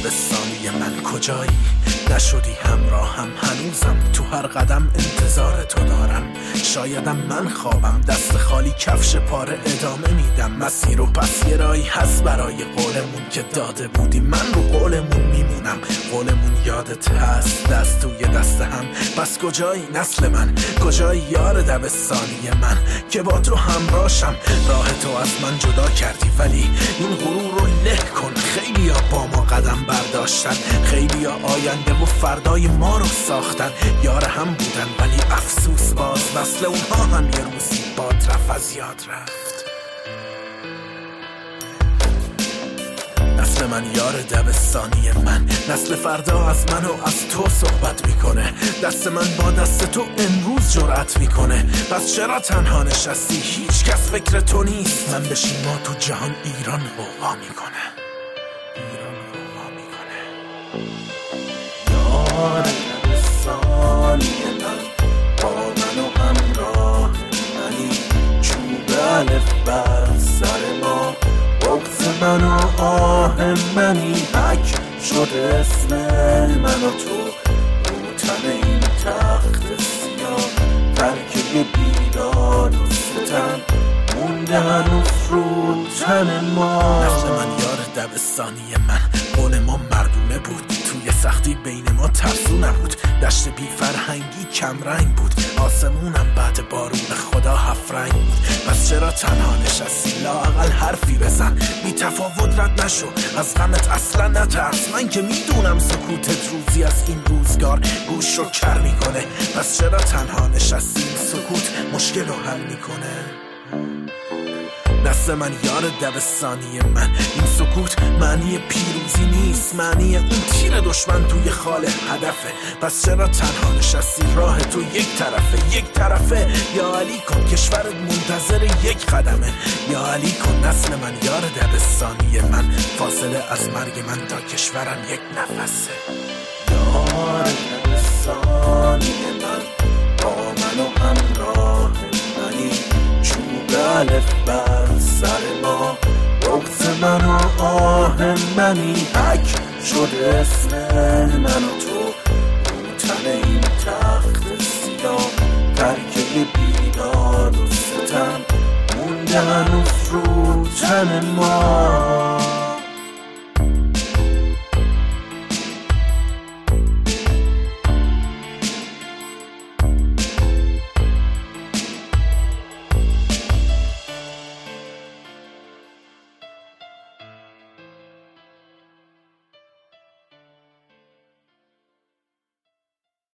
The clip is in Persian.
دبستانی من کجایی؟ نشدی همراهم هنوزم، تو هر قدم انتظار تو دارم. شایدم من خوابم، دست خالی کفش پاره ادامه میدم. مسیر و پس یه راهی هست برای قولمون که داده بودی. من رو قولمون میمونم، قولمون یادت هست، دست توی دست هم. پس کجایی نسل من؟ کجایی یار دبستانی من که با تو همراهشم؟ راه تو از من جدا کردی ولی این غرور رو له کن. خیلی ها با ما قدم برداشتن، خیلی ها آینده و فردای ما رو ساختن. یار هم بودن ولی افسوس باز مثل اونها هم یه روزی باد رفت، از یاد رفت. نسل من یار دبستانی من، نسل فردا از من و از تو صحبت میکنه. دست من با دست تو امروز جرأت میکنه. پس چرا تنها نشستی؟ هیچ کس فکر تو نیست. من بشین ما تو جهان ایران غوغا میکنه، ایران غوغا میکنه. یار دبستانی من، با من و همراه منی. چوب الف بر سر ما، بغض من و آه منی. حک شد اسم من و تو رو تن این تخت سیاه. ترکه بیداد و ستم مونده هنوز رو تن ما. نسل من یار دبستانی من، قول ما مردونه بود. توی سختی بین ما ترسو نبود. دشت بی فرهنگی کم رنگ بود، آسمونم بعد بارون خدا هفت رنگ بود. پس چرا تنها نشستی؟ لااقل حرفی بزن، بی تفاوت رد نشو، از غمت اصلا نترس. من که میدونم سکوتت روزی از این روزگار گوش رو کر میکنه. پس چرا تنها نشستی؟ سکوت مشکل رو حل میکنه. نسل من یار دبستانی من، این سکوت معنی پیروزی نیست، معنی اون تیر دشمن توی خال هدفه. پس چرا تنها نشستی؟ راه تو یک طرفه، یک طرفه. یا علی کن کشورت منتظر یک قدمه. یا علی کن نسل من یار دبستانی من، فاصله از مرگ من تا کشورم یک نفسه. یار دبستانی من، با من و همراه منی. چوب الف بر سر ما، بغض من و آه منی. حک شد اسم من و تو رو تن این تخت سیاه. ترکه بیداد و ستم مونده هنوز رو تن ما.